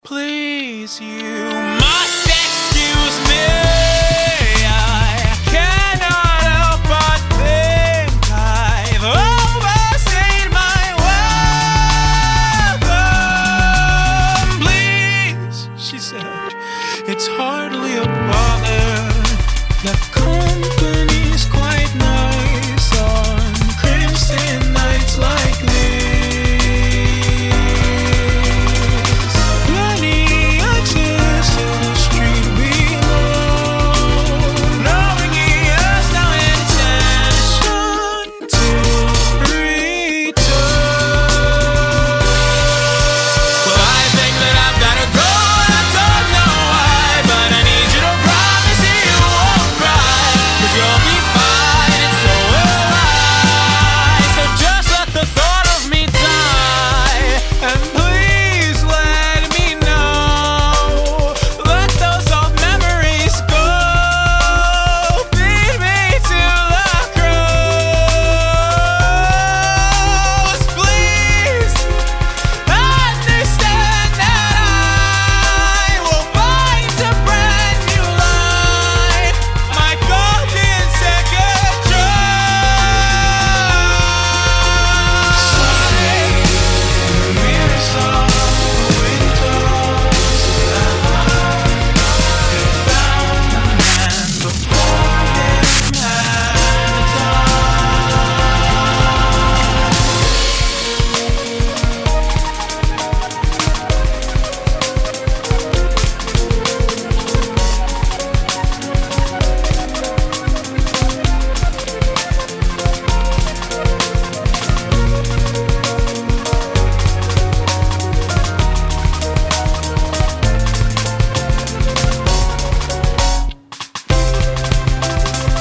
Please, you must excuse me. I cannot help but think I've overstayed my welcome. Please, she said, it's hardly a bother. The company's quite nice on crimson nights like this.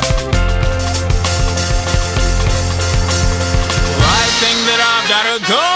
Gotta go.